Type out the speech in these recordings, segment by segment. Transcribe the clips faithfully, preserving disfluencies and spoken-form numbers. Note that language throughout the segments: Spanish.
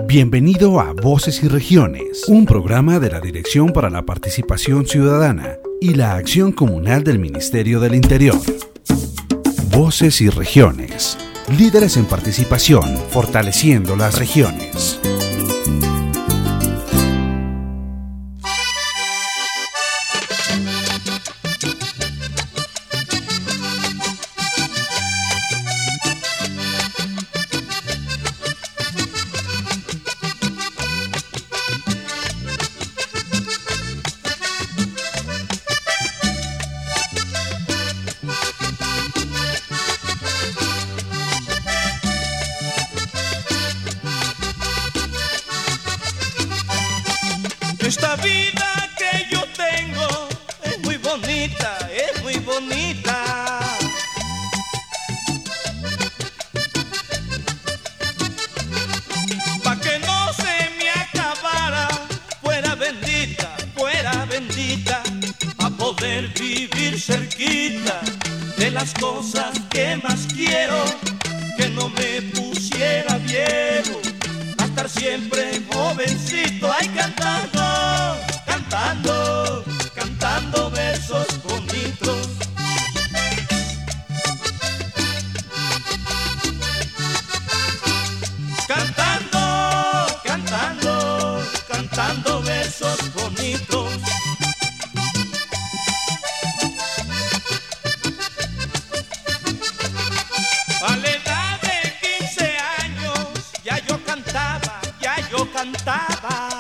Bienvenido a Voces y Regiones, un programa de la Dirección para la Participación Ciudadana y la Acción Comunal del Ministerio del Interior. Voces y Regiones, líderes en participación, fortaleciendo las regiones. Esta vida que yo tengo es muy bonita, es muy bonita. Pa' que no se me acabara, fuera bendita, fuera bendita, a poder vivir cerquita de las cosas que más quiero, que no me pusiera viejo, a estar siempre jovencito, ay, cantando. Cantando, cantando versos bonitos. Cantando, cantando, cantando versos bonitos. A la edad de quince años ya yo cantaba, ya yo cantaba.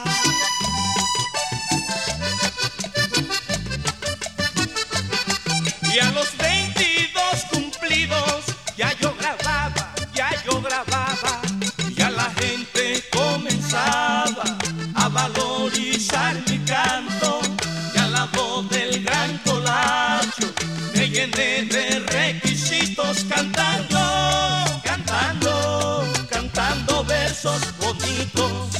Y a los veintidós cumplidos ya yo grababa, ya yo grababa. Ya la gente comenzaba a valorizar mi canto. Ya la voz del gran Colacho me llené de requisitos, cantando, cantando, cantando versos bonitos.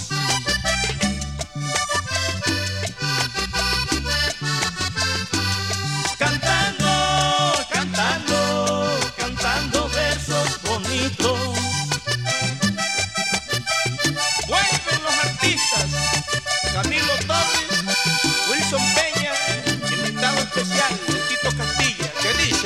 Vuelven los artistas Camilo Torres, Wilson Peña, invitado especial el Tito Castilla, que dice: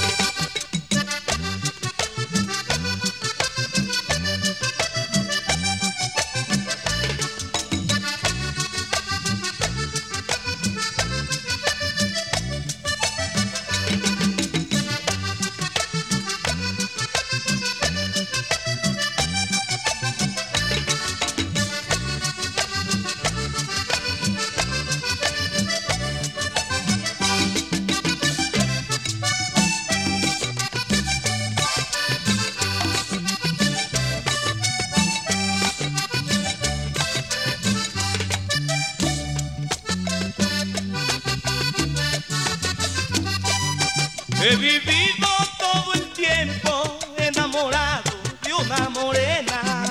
he vivido todo el tiempo enamorado de una morena.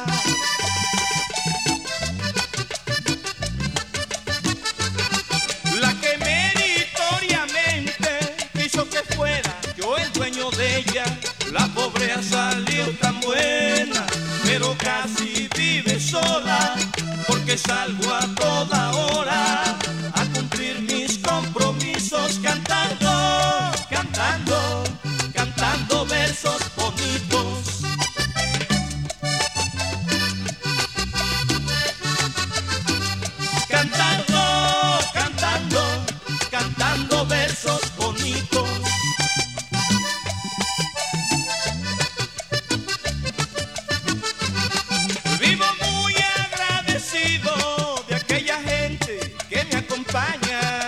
La que meritoriamente quiso que fuera yo el dueño de ella. La pobre ha salido tan buena, pero casi vive sola, porque salgo a toda hora a cumplir mis compromisos, cantando, cantando, cantando versos bonitos. Cantando, cantando, cantando versos bonitos. Vivo muy agradecido de aquella gente que me acompaña.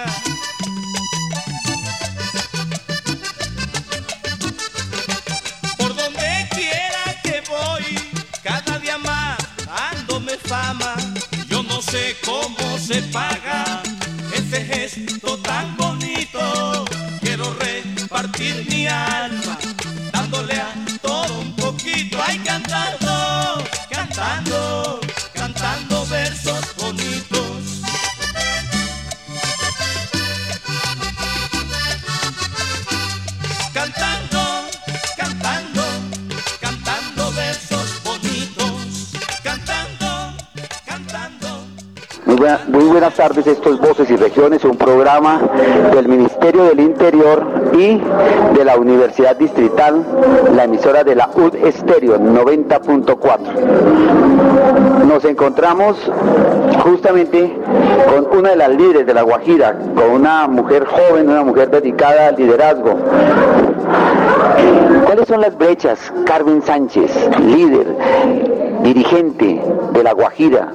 Por donde quiera que voy, cada día más dándome fama. Yo no sé cómo se paga ese gesto tan bonito. Quiero repartir mi alma, dándole a todo un poquito. Ay, cantando, cantando, cantando versos bonitos. Cantando, cantando, cantando versos bonitos. Cantando, Muy, buena, muy buenas tardes, esto es Voces y Regiones, un programa del Ministerio del Interior y de la Universidad Distrital, la emisora de la U D Estéreo noventa punto cuatro. Nos encontramos justamente con una de las líderes de La Guajira, con una mujer joven, una mujer dedicada al liderazgo. ¿Cuáles son las brechas? Carmen Sánchez, líder, dirigente de La Guajira,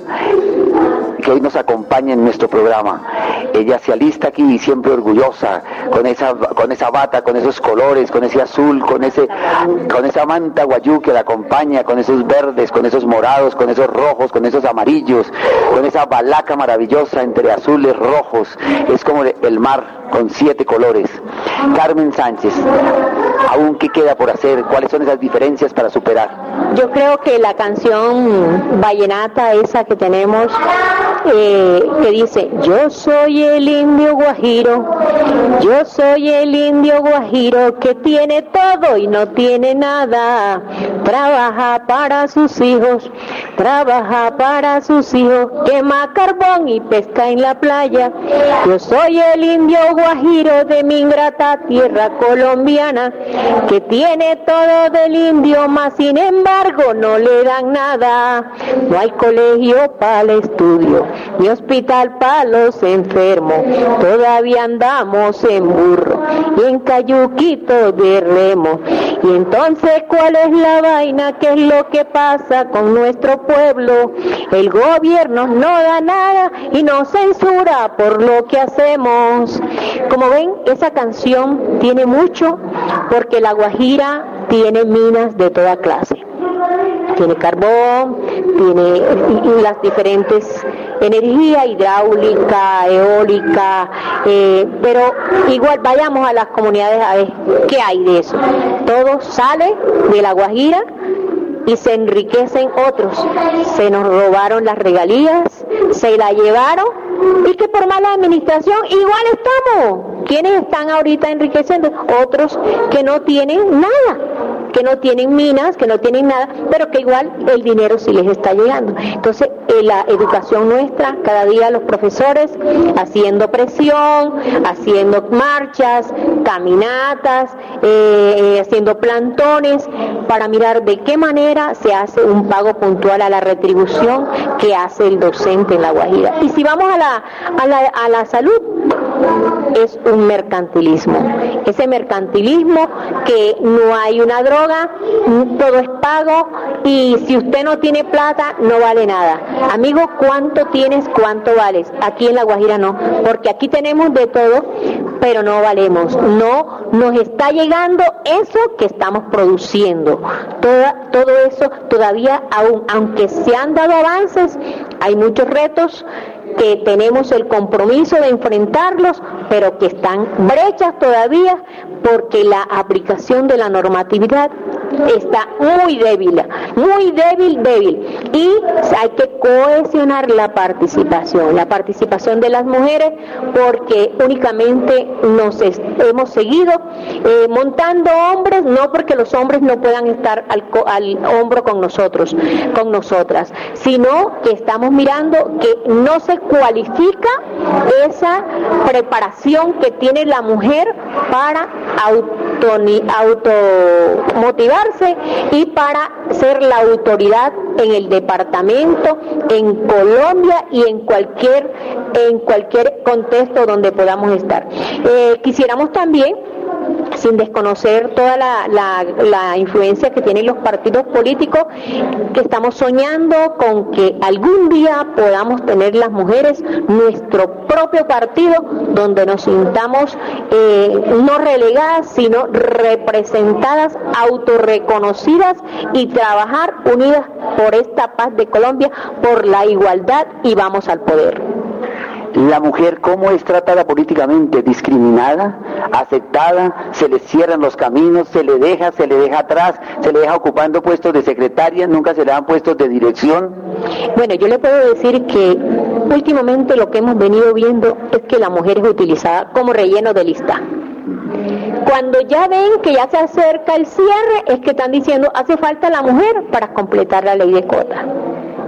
que hoy nos acompaña en nuestro programa. Ella se alista aquí siempre orgullosa, con esa, con esa bata, con esos colores, con ese azul, con ese, con esa manta guayú que la acompaña, con esos verdes, con esos morados, con esos rojos, con esos amarillos, con esa balaca maravillosa entre azules, rojos. Es como el mar con siete colores. Carmen Sánchez, ¿aún qué queda por hacer? ¿Cuáles son esas diferencias para superar? Yo creo que la canción vallenata esa que tenemos, eh, que dice: yo soy el indio guajiro, yo soy el indio guajiro que tiene todo y no tiene nada, trabaja para sus hijos, trabaja para sus hijos, quema carbón y pesca en la playa. Yo soy el indio guajiro de mi ingrata tierra colombiana, que tiene todo del indio, mas sin embargo no le dan nada. No hay colegio para el estudio, ni hospital para los enfermos, todavía andamos en burro y en cayuquito de remo. Y entonces, ¿cuál es la vaina? ¿Qué es lo que pasa con nuestro pueblo? El gobierno no da nada y nos censura por lo que hacemos. Como ven, esa canción tiene mucho, porque La Guajira tiene minas de toda clase. Tiene carbón, tiene y, y las diferentes energía hidráulica, eólica, eh, pero igual vayamos a las comunidades a ver qué hay de eso. Todo sale de La Guajira y se enriquecen otros. Se nos robaron las regalías, se la llevaron, y que por mala administración igual estamos. ¿Quiénes están ahorita enriqueciendo? Otros que no tienen nada, que no tienen minas, que no tienen nada, pero que igual el dinero sí les está llegando. Entonces, eh, la educación nuestra, cada día los profesores haciendo presión, haciendo marchas, caminatas, eh, haciendo plantones, para mirar de qué manera se hace un pago puntual a la retribución que hace el docente en La Guajira. Y si vamos a la, a la, a la salud, es un mercantilismo. Ese mercantilismo que no hay una droga, todo es pago, y si usted no tiene plata, no vale nada. Amigo, ¿cuánto tienes? ¿Cuánto vales? Aquí en La Guajira no, porque aquí tenemos de todo, pero no valemos. No nos está llegando eso que estamos produciendo. Toda, todo eso todavía, aún, aunque se han dado avances, hay muchos retos que tenemos el compromiso de enfrentarlos, pero que están brechas todavía, porque la aplicación de la normatividad está muy débil, muy débil, débil, y hay que cohesionar la participación, la participación de las mujeres, porque únicamente nos es, hemos seguido eh, montando hombres, no porque los hombres no puedan estar al, al hombro con nosotros, con nosotras, sino que estamos mirando que no se cualifica esa preparación que tiene la mujer para automotivarse y para ser la autoridad en el departamento, en Colombia y en cualquier en cualquier contexto donde podamos estar. Eh, quisiéramos también, sin desconocer toda la, la, la influencia que tienen los partidos políticos, que estamos soñando con que algún día podamos tener las mujeres nuestro propio partido, donde nos sintamos eh, no relegadas, sino representadas, autorreconocidas, y trabajar unidas por esta paz de Colombia, por la igualdad, y vamos al poder. La mujer, ¿cómo es tratada políticamente? ¿Discriminada? ¿Aceptada? ¿Se le cierran los caminos? ¿Se le deja? ¿Se le deja atrás? ¿Se le deja ocupando puestos de secretaria? ¿Nunca se le dan puestos de dirección? Bueno, yo le puedo decir que últimamente lo que hemos venido viendo es que la mujer es utilizada como relleno de lista. Cuando ya ven que ya se acerca el cierre, es que están diciendo, hace falta la mujer para completar la ley de cuotas.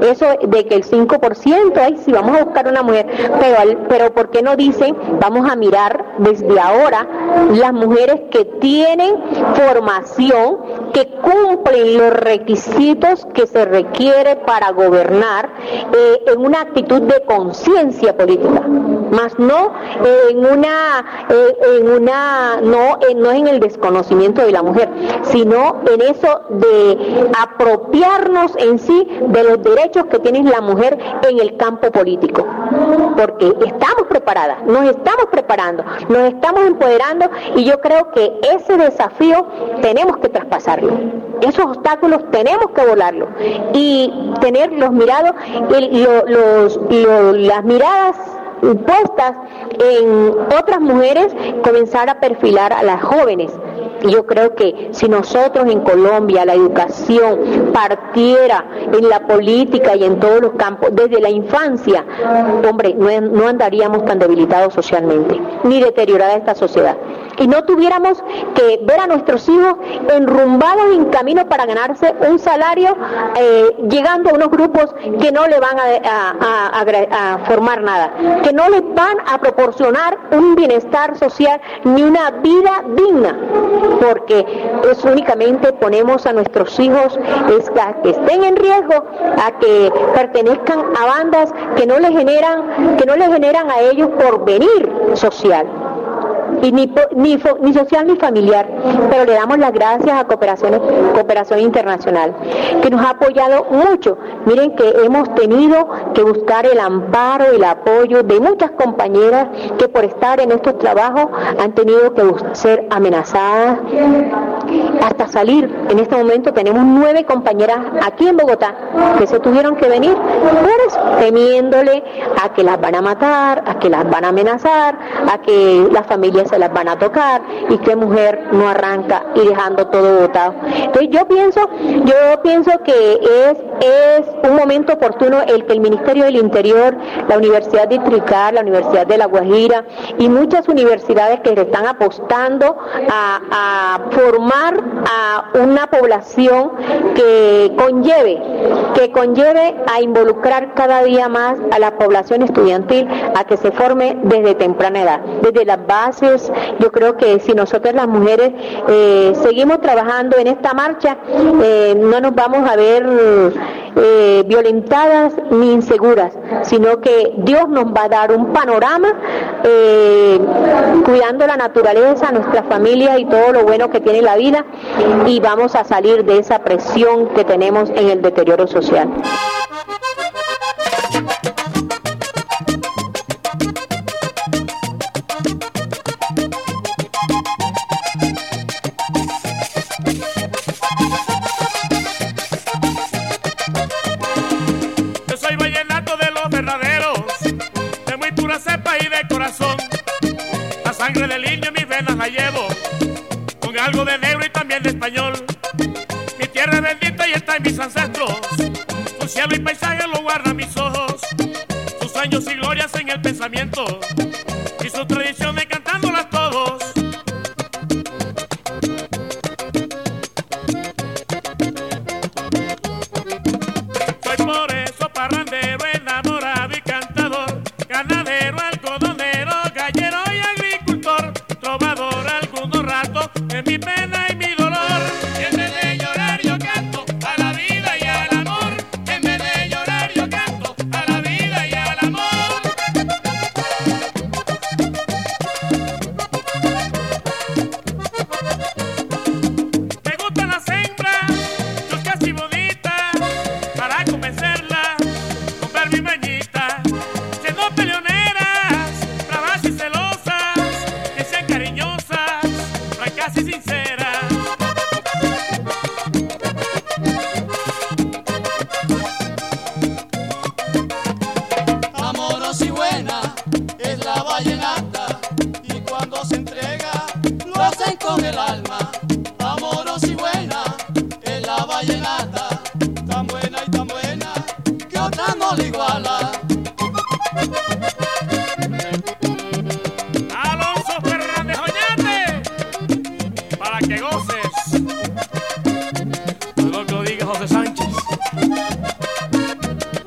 eso de que el cinco por ciento, ay, si vamos a buscar una mujer, pero, pero ¿por qué no dicen, vamos a mirar desde ahora las mujeres que tienen formación, que cumplen los requisitos que se requiere para gobernar eh, en una actitud de conciencia política, más no eh, en una, eh, en una no, eh, no en el desconocimiento de la mujer, sino en eso de apropiarnos en sí de los derechos que tiene la mujer en el campo político, porque estamos preparadas, nos estamos preparando, nos estamos empoderando, y yo creo que ese desafío tenemos que traspasarlo, esos obstáculos tenemos que volarlos y tener los mirados, el, lo, los, lo, las miradas puestas en otras mujeres, comenzar a perfilar a las jóvenes. Y yo creo que si nosotros en Colombia la educación partiera en la política y en todos los campos desde la infancia, hombre, no, no andaríamos tan debilitados socialmente, ni deteriorada esta sociedad. Y no tuviéramos que ver a nuestros hijos enrumbados en camino para ganarse un salario, eh, llegando a unos grupos que no le van a, a, a, a, a formar nada, que no les van a proporcionar un bienestar social ni una vida digna, porque es únicamente ponemos a nuestros hijos es a que estén en riesgo, a que pertenezcan a bandas que no les generan, que no les generan a ellos porvenir social. Y ni, ni, ni social ni familiar, pero le damos las gracias a Cooperación, Cooperación Internacional, que nos ha apoyado mucho. Miren que hemos tenido que buscar el amparo, el apoyo de muchas compañeras que por estar en estos trabajos han tenido que ser amenazadas hasta salir. En este momento tenemos nueve compañeras aquí en Bogotá que se tuvieron que venir, pues temiéndole a que las van a matar, a que las van a amenazar, a que las familias se las van a tocar, y que mujer no arranca y dejando todo botado. Entonces yo pienso, yo pienso que es, es un momento oportuno el que el Ministerio del Interior, la Universidad Distrital, la Universidad de La Guajira y muchas universidades que están apostando a, a formar a una población que conlleve, que conlleve a involucrar cada día más a la población estudiantil, a que se forme desde temprana edad, desde las bases. Yo creo que si nosotros las mujeres eh, seguimos trabajando en esta marcha, eh, no nos vamos a ver eh, violentadas ni inseguras, sino que Dios nos va a dar un panorama eh, cuidando la naturaleza, nuestra familia y todo lo bueno que tiene la vida, y vamos a salir de esa presión que tenemos en el deterioro social. Sangre del indio en mis venas la llevo, con algo de negro y también de español. Mi tierra es bendita y está en mis ancestros, su cielo y paisaje lo guardan mis ojos, sus sueños y glorias en el pensamiento, y sus tradiciones cantándolas todos. Soy por eso parrandero, enamorado y cantador, ganadero, algodonero, gallero y agricultor, trovador algunos ratos en mi pena y mi dolor. Y en vez de llorar yo canto a la vida y al amor, en vez de llorar yo canto a la vida y al amor. Me gustan las hembras, chuscas y bonitas, para convencerlas, comprar mi meñita, siendo peleoneras, bravas y celosas, que sean cariñosas, francas y sinceras. Amorosa y buena es la vallenata, y cuando se entrega lo hacen con el alma. Amorosa y buena es la vallenata, tan buena y tan buena que otra no le iguala. Alonso Fernández Oñate, para que goces. Todo lo que lo diga José Sánchez.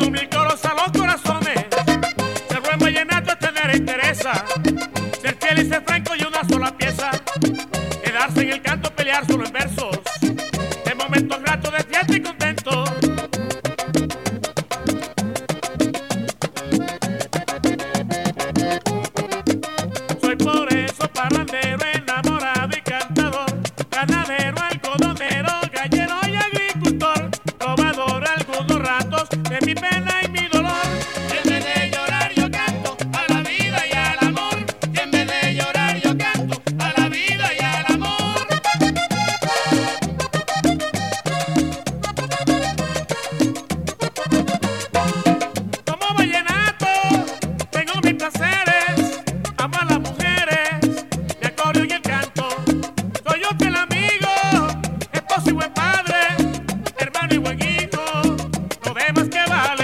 Haciendo mil coros a los corazones. Ser buen vallenato es tener interesa. Ser fiel y ser franco y una sola pieza. Quedarse en el canto, pelear solo en versos. En momentos gratos de fiesta y contento. Soy por eso parrandero, enamorado y cantador. Ganadero, algodonero, gallero y agricultor. Trovador algunos ratos de mi pena y mi dolor. Y en vez de llorar yo canto a la vida y al amor. Y en vez de llorar yo canto a la vida y al amor. Como vallenato tengo mis placeres. Amo a las mujeres, me acordio en el canto. Soy un fiel amigo, esposo y buen padre, hermano y buen hijo, lo demás que vale.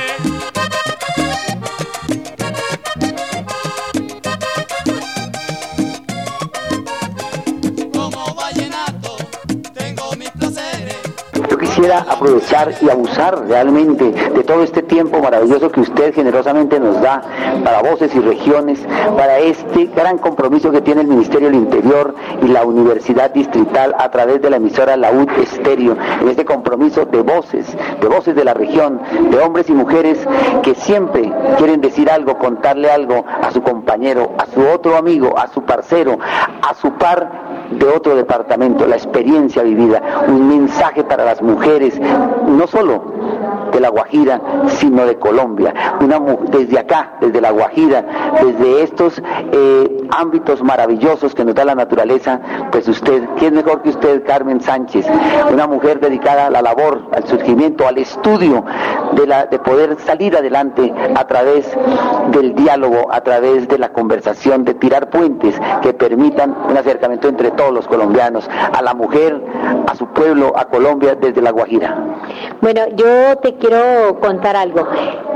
Como vallenato tengo mis placeres. Yo quisiera aprovechar y abusar realmente de todo este tiempo maravilloso que usted generosamente nos da para Voces y Regiones, para este gran compromiso que tiene el Ministerio del Interior y la Universidad Distrital a través de la emisora La U D Estéreo, en este compromiso de voces, de voces de la región, de hombres y mujeres que siempre quieren decir algo, contarle algo a su compañero, a su otro amigo, a su parcero, a su par de otro departamento, la experiencia vivida, un mensaje para las mujeres, no solo de La Guajira, sino de Colombia, una, desde acá, desde La Guajira, desde estos eh, ámbitos maravillosos que nos da la naturaleza, pues usted, ¿quién mejor que usted, Carmen Sánchez? Una mujer dedicada a la labor, al surgimiento, al estudio de, la, de poder salir adelante a través del diálogo, a través de la conversación, de tirar puentes que permitan un acercamiento entre todos los colombianos, a la mujer, a su pueblo, a Colombia, desde La Guajira. Bueno, yo te quiero contar algo.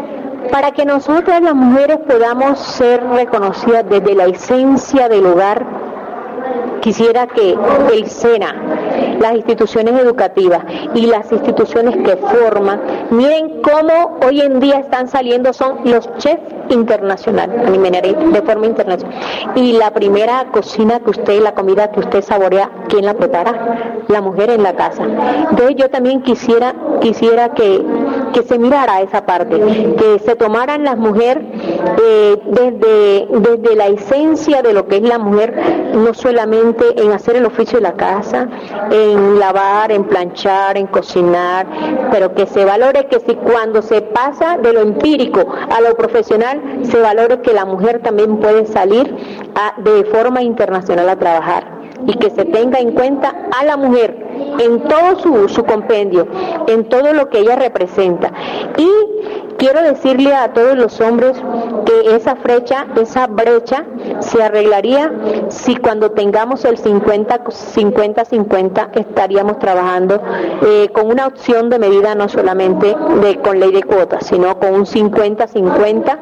Para que nosotras las mujeres podamos ser reconocidas desde la esencia del hogar, quisiera que el SENA, las instituciones educativas y las instituciones que forman, miren cómo hoy en día están saliendo, son los chefs internacionales, de forma internacional. Y la primera cocina que usted, la comida que usted saborea, ¿quién la prepara? La mujer en la casa. Entonces yo también quisiera, quisiera que, que se mirara esa parte, que se tomaran las mujeres eh, desde, desde la esencia de lo que es la mujer, no solamente en hacer el oficio de la casa, en lavar, en planchar, en cocinar, pero que se valore que si cuando se pasa de lo empírico a lo profesional, se valore que la mujer también puede salir a, de forma internacional a trabajar, y que se tenga en cuenta a la mujer en todo su, su compendio, en todo lo que ella representa. Y quiero decirle a todos los hombres que esa brecha, esa brecha se arreglaría si cuando tengamos el cincuenta cincuenta estaríamos trabajando eh, con una opción de medida no solamente de, con ley de cuotas, sino con un cincuenta cincuenta,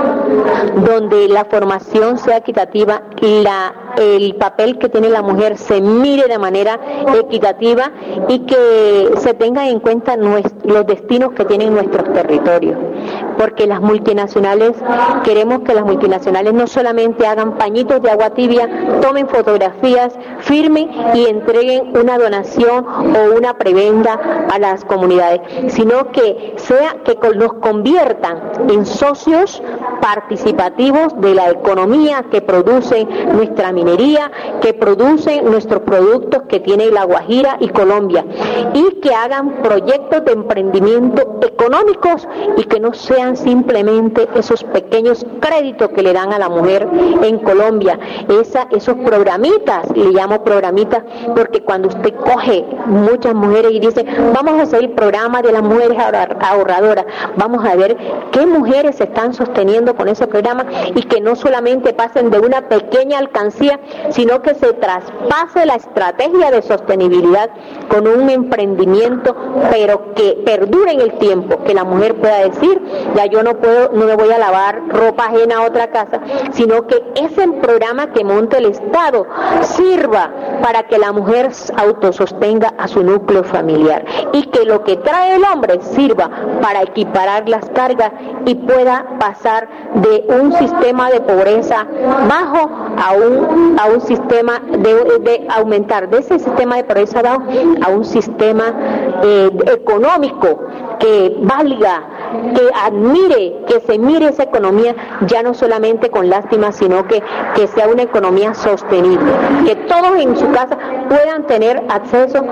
donde la formación sea equitativa y la, el papel que tiene la mujer se mire de manera equitativa y que se tengan en cuenta nuestro, los destinos que tienen nuestros territorios. Porque las multinacionales, queremos que las multinacionales no solamente hagan pañitos de agua tibia, tomen fotografías, firmen y entreguen una donación o una prebenda a las comunidades, sino que sea que nos conviertan en socios participativos de la economía que produce nuestra minería, que produce nuestros productos que tiene La Guajira y Colombia, y que hagan proyectos de emprendimiento económicos y que no sean simplemente esos pequeños créditos que le dan a la mujer en Colombia, esa, esos programitas, le llamo programitas porque cuando usted coge muchas mujeres y dice vamos a hacer el programa de las mujeres ahorradoras, vamos a ver qué mujeres se están sosteniendo haciendo con ese programa, y que no solamente pasen de una pequeña alcancía, sino que se traspase la estrategia de sostenibilidad con un emprendimiento, pero que perdure en el tiempo, que la mujer pueda decir, ya yo no puedo, no me voy a lavar ropa ajena a otra casa, sino que ese programa que monte el Estado sirva para que la mujer autosostenga a su núcleo familiar, y que lo que trae el hombre sirva para equiparar las cargas y pueda pasar de un sistema de pobreza bajo a un, a un sistema de, de aumentar de ese sistema de pobreza bajo a un sistema eh, económico que valga, que admire, que se mire esa economía ya no solamente con lástima, sino que, que sea una economía sostenible, que todos en su casa puedan tener acceso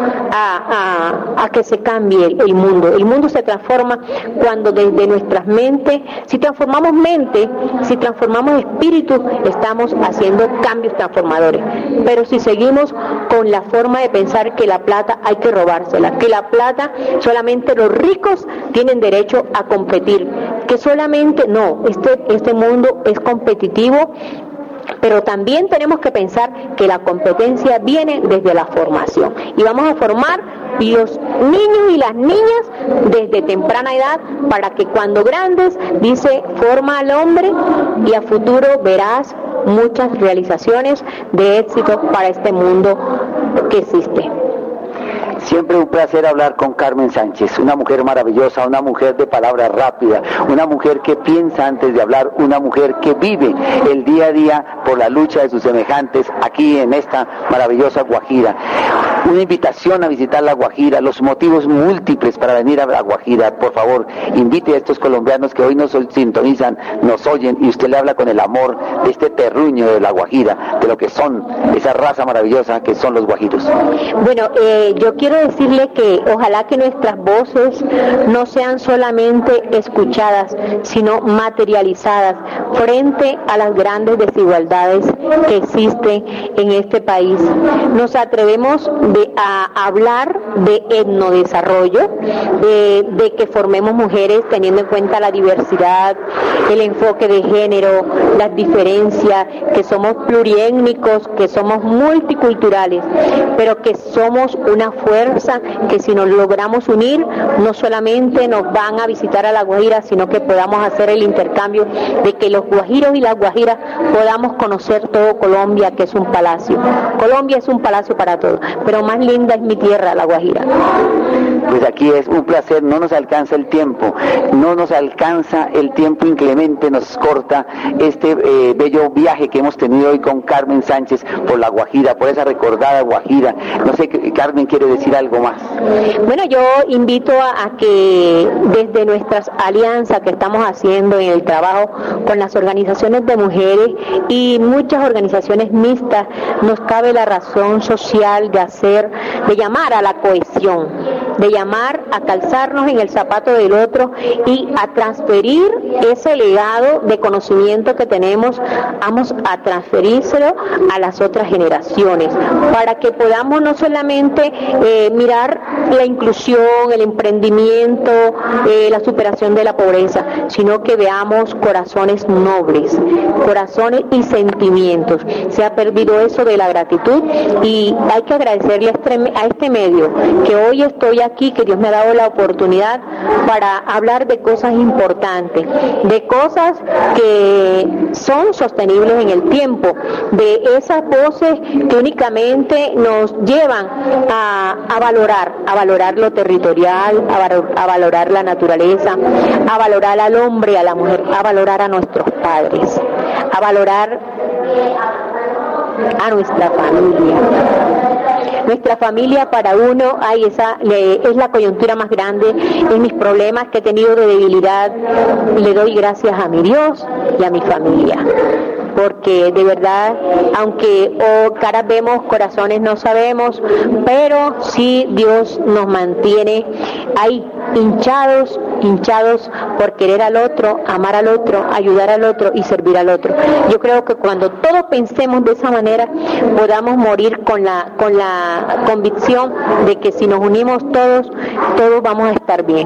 a, a, a que se cambie el, el mundo. El mundo se transforma cuando desde nuestras mentes, si transformamos mente, si transformamos espíritu, estamos haciendo cambios transformadores. Pero si seguimos con la forma de pensar que la plata hay que robársela, que la plata solamente los ricos tienen derecho a competir, que solamente no, este, este mundo es competitivo, pero también tenemos que pensar que la competencia viene desde la formación, y vamos a formar los niños y las niñas desde temprana edad para que cuando grandes, dice, forma al hombre, y a futuro verás muchas realizaciones de éxito para este mundo que existe. Siempre un placer hablar con Carmen Sánchez, una mujer maravillosa, una mujer de palabra rápida, una mujer que piensa antes de hablar, una mujer que vive el día a día por la lucha de sus semejantes aquí en esta maravillosa Guajira. Una invitación a visitar la Guajira, los motivos múltiples para venir a la Guajira. Por favor, invite a estos colombianos que hoy nos sintonizan, nos oyen, y usted le habla con el amor de este terruño de la Guajira, de lo que son, esa raza maravillosa que son los guajiros. Bueno, eh, yo quiero decirle que ojalá que nuestras voces no sean solamente escuchadas, sino materializadas frente a las grandes desigualdades que existen en este país. Nos atrevemos de, a hablar de etnodesarrollo, de, de que formemos mujeres teniendo en cuenta la diversidad, el enfoque de género, las diferencias, que somos pluriétnicos, que somos multiculturales, pero que somos una fuerza que si nos logramos unir, no solamente nos van a visitar a la Guajira, sino que podamos hacer el intercambio de que los guajiros y las guajiras podamos conocer todo Colombia, que es un palacio. Colombia es un palacio para todos, pero más linda es mi tierra, la Guajira. Pues aquí es un placer, no nos alcanza el tiempo, no nos alcanza el tiempo inclemente, nos corta este eh, bello viaje que hemos tenido hoy con Carmen Sánchez por la Guajira, por esa recordada Guajira. No sé, Carmen quiere decir algo más. Bueno, yo invito a, a que desde nuestras alianzas que estamos haciendo en el trabajo con las organizaciones de mujeres y muchas organizaciones mixtas, nos cabe la razón social de hacer, de llamar a la cohesión, de llamar a calzarnos en el zapato del otro y a transferir ese legado de conocimiento que tenemos, vamos a transferírselo a las otras generaciones, para que podamos no solamente eh, mirar la inclusión, el emprendimiento, eh, la superación de la pobreza, sino que veamos corazones nobles, corazones y sentimientos. Se ha perdido eso de la gratitud, y hay que agradecerle a este, a este medio, que hoy estoy aquí, que Dios me ha dado la oportunidad para hablar de cosas importantes, de cosas que son sostenibles en el tiempo, de esas voces que únicamente nos llevan a, a valorar, a valorar lo territorial, a, valor, a valorar la naturaleza, a valorar al hombre, a la mujer, a valorar a nuestros padres, a valorar a nuestra familia. Nuestra familia para uno, ay, esa le, es la coyuntura más grande. En mis problemas que he tenido de debilidad, le doy gracias a mi Dios y a mi familia, porque de verdad, aunque oh, caras vemos, corazones no sabemos, pero sí Dios nos mantiene ahí, hinchados, hinchados por querer al otro, amar al otro, ayudar al otro y servir al otro. Yo creo que cuando todos pensemos de esa manera, podamos morir con la, con la convicción de que si nos unimos todos, todos vamos a estar bien.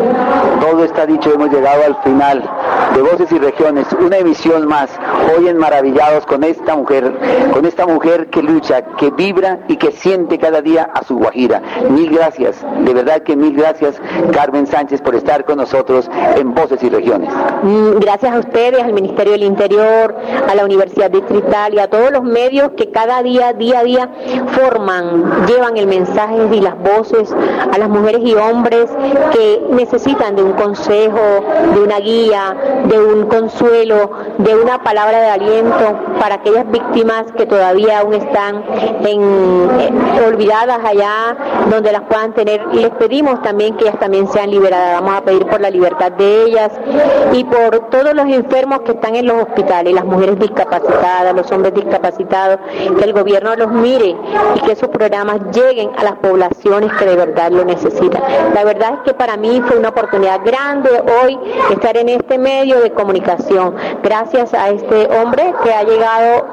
Todo está dicho, hemos llegado al final de Voces y Regiones, una emisión más, hoy en Maravillados con esta mujer, con esta mujer que lucha, que vibra y que siente cada día a su Guajira. Mil gracias, de verdad que mil gracias, Carmen Sánchez, por estar con nosotros en Voces y Regiones. Gracias a ustedes, al Ministerio del Interior, a la Universidad Distrital y a todos los medios que cada día, día a día forman, llevan el mensaje y las voces a las mujeres y hombres que necesitan de un consejo, de una guía, de un consuelo, de una palabra de aliento para aquellas víctimas que todavía aún están en, eh, olvidadas allá, donde las puedan tener. Y les pedimos también que ellas también sean liberadas. Vamos a pedir por la libertad de ellas y por todos los enfermos que están en los hospitales, las mujeres discapacitadas, los hombres discapacitados, que el gobierno los mire y que esos programas lleguen a las poblaciones que de verdad lo necesitan. La verdad es que para mí fue una oportunidad grande hoy estar en este medio de comunicación, gracias a este hombre que ha llegado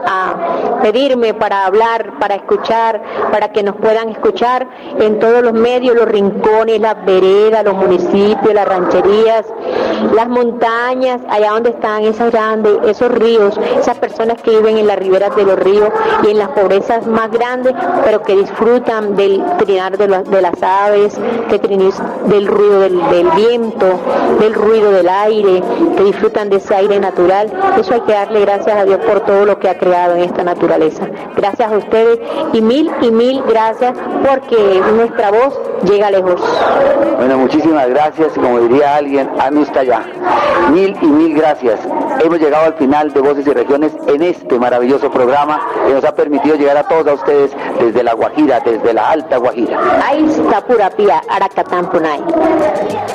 a pedirme para hablar, para escuchar, para que nos puedan escuchar en todos los medios, los rincones, las veredas, los municipios, las rancherías, las montañas, allá donde están esas grandes, esos ríos, esas personas que viven en las riberas de los ríos y en las pobrezas más grandes, pero que disfrutan del trinar de, la, de las aves, que trinis, del ruido del, del viento, del ruido del aire, que disfrutan de ese aire natural. Eso hay que darle gracias a Dios por todo lo que ha creado en esta naturaleza. Gracias a ustedes y mil y mil gracias porque nuestra voz llega lejos. Bueno, muchísimas gracias y como diría alguien, anu está allá. Mil y mil gracias. Hemos llegado al final de Voces y Regiones en este maravilloso programa que nos ha permitido llegar a todos a ustedes desde la Guajira, desde la Alta Guajira. Ahí está pura pía, Aracatán Punay.